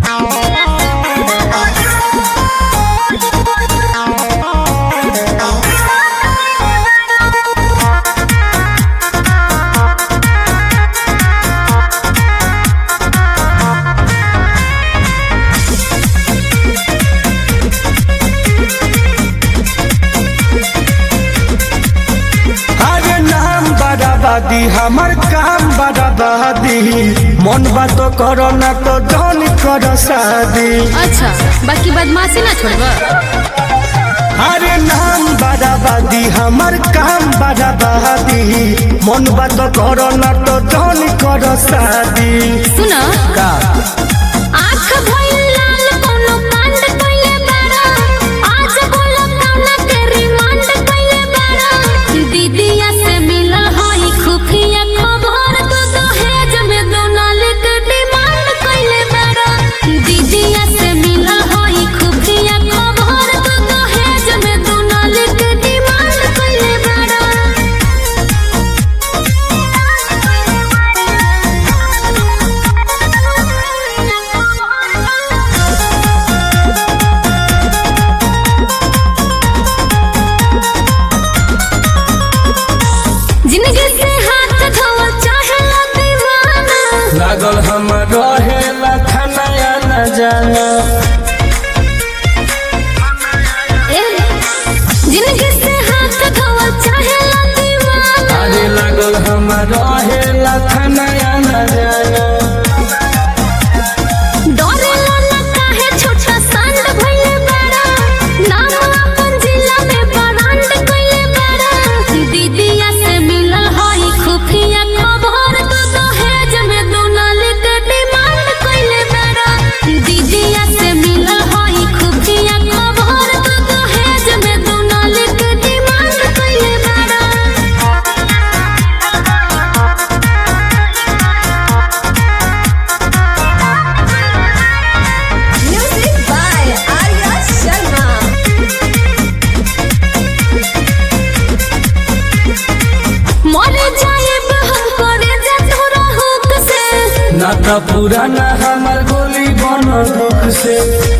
दी हमार काम बराबादी मन बात करो ना तो जौन करो शादी। अच्छा बाकी बदमाशी ना छोड़बा। अरे नाम बराबादी हमार काम बराबादी मन बात करो ना तो जौन करो शादी। सुना का आँख भइल लाल कोनो कांड कइले बाड़ा आज बोला काना के रिमांड कइले बाड़ा दीदिया से मिलल हई खुफिया खबर तो दहेज में दोनाले के डिमांड कइले बाड़ा दीदिया से मिलल हई खुफिया खबर तो दहेज में दोनाले के डिमांड कइले बाड़ा। जिंदगी से हाथ धोवल चाहेला दीवाना लागल हम रहेला खाना न जाना। जिंदगी से हाथ धोवल चाहेला दीवाना अरे लागल हम रहेला खाना न जाना। डरेला ना काहे छोटा सांड भइले बाड़ा नाम अपन जिला में ब्रांड कइले बाड़ा दीदिया से मिलल हई खुफिया खबर तो दहेज में दोनाले के डिमांड कइले बाड़ा दीदिया से मिलल हई खुफिया खबर तो दहेज में दोनाले के डिमांड कइले बाड़ा। Music by Arya Sharma. मरे जाएब हम करे जा तोरा हुक से नाता पुराना हमार गोली बन दुख से।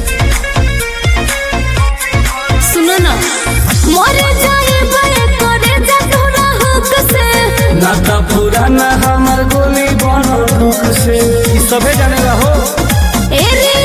सुनो ना मरे जाएब करे जा तोरा हुक से नाता पुराना हमार गोली बन दुख से। ई सबे जानेगा हो ए रे